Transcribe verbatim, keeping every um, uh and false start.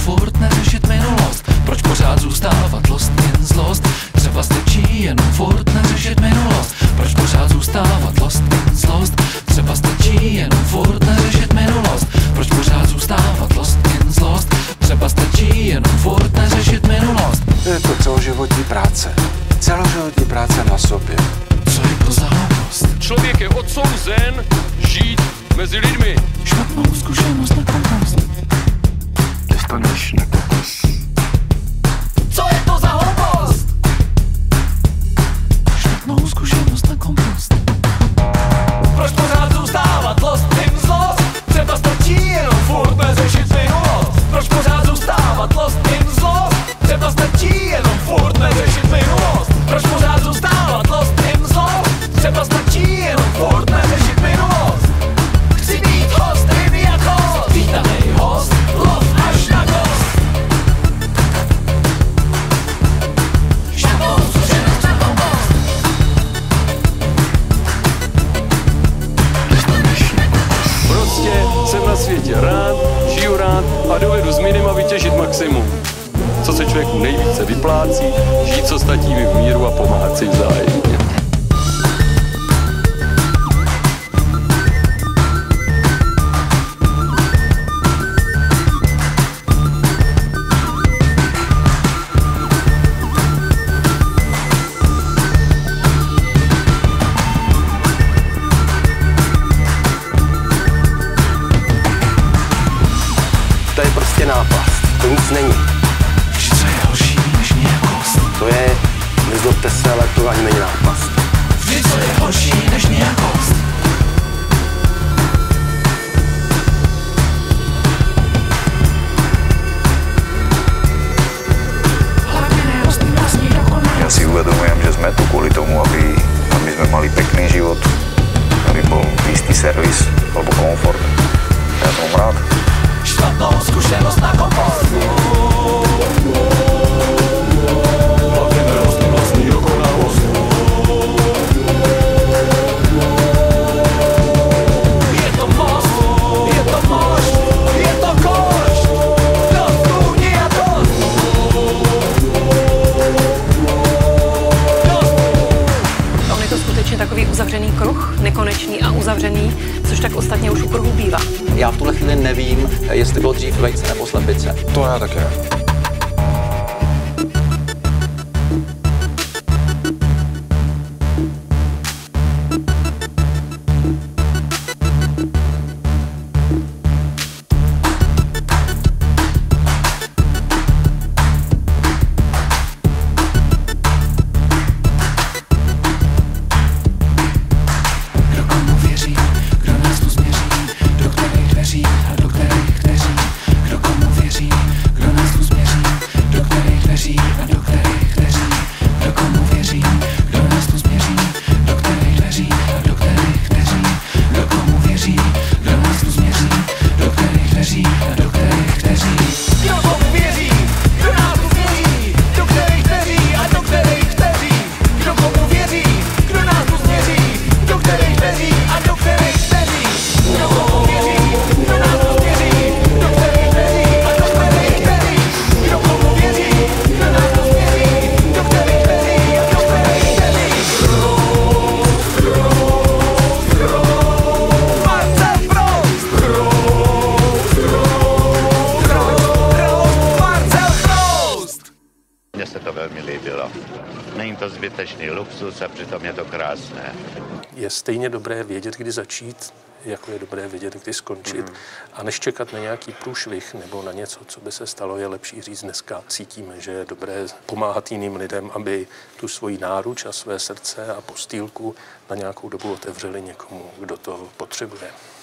furt neřešit minulost? Proč pořád zůstávat lost, jen zlost? Třeba stačí jenom furt neřešit minulost. Proč pořád zůstávat lost, jen zlost? Třeba stačí jenom furt neřešit minulost. Proč pořád zůstávat lost, jen zlost? Třeba stačí jenom furt neřešit minulost. Je to celoživotní práce. Celoživotní práce na sobě. Co je to za hloupost? Člověk je odsouzen žít mezi lidmi. Špatnou zkušenost na kompost. Dostaneš na kokos. Co je to za hloupost? Špatnou zkušenost na kompost. Proč pořád zůstávat lost, jen zlost? Třeba stačí jenom furt neřešit minulost. Proč pořád zůstávat lost, jen zlost? Třeba stačí jenom furt neřešit minulost. Proč pořád zůstávat lost, jen zlost? Třeba stačí jenom furt neřešit minulost. Chci být host, jen jako vítanej host, lov až na kost. Špatnou zkušenost na kompost. Prostě jsem na světě rád, žiju rád a dovedu z minima vytěžit maximum. Co se člověku nejvíce vyplácí, žít s ostatními v míru a pomáhat si vzájemně. To je prostě náplast. To nic není. Co je horší než nějakost? To je, nezlobte se, ale to ani není náplast. Vždy co je horší než nějakost? Hlavně nerostný vlastní dokonalost. Já si uvedomujem, že jsme tu kvůli tomu, aby, aby jsme mali pekný život, aby byl jistý servis alebo komfort. Já jsem rád. Špatnou zkušenost na kompost. Hlavně nerostný vlastní dokonalost. Je to most, je to mošt, je to košt. Dost kůní a dost. Dost. On je to skutečně takový uzavřený kruh, nekonečný a uzavřený, což tak ostatně už u kruhu bývá. Já v tuhle chvíli nevím, jestli bylo dřív vejce nebo slepice. To já také. Kdo komu věří, kdo nás tu změří, do kterých dveří a do kterých dveří. Kdo komu věří, kdo nás tu změří, do kterých dveří a do kterých dveří. Kdo komu věří, kdo nás tu změří, do kterých dveří a do kterých dveří. Kdo komu věří, kdo nás tu změří, do kterých dveří a do kterých dveří. Kdo komu věří, kdo nás tu změří, do kterých dveří a do kterých dveří. Kdo komu věří, kdo nás tu změří, do kterých dveří a do kterých dveří. Kdo komu věří, kdo nás tu změří, do kterých dveří a do kterých dveří. Kdo komu věří, kdo nás tu změří, do kterých dveří a do kterých dveří. Marcel Proust! Marcel Proust! Mně se to velmi líbilo. Není to zbytečný luxus a přitom je to krásné. Je stejně dobré vědět, kdy začít, jako je dobré vědět, kdy skončit. Mm. A než čekat na nějaký průšvih nebo na něco, co by se stalo, je lepší říct dneska. Cítíme, že je dobré pomáhat jiným lidem, aby tu svoji náruč a své srdce a postýlku na nějakou dobu otevřeli někomu, kdo to potřebuje.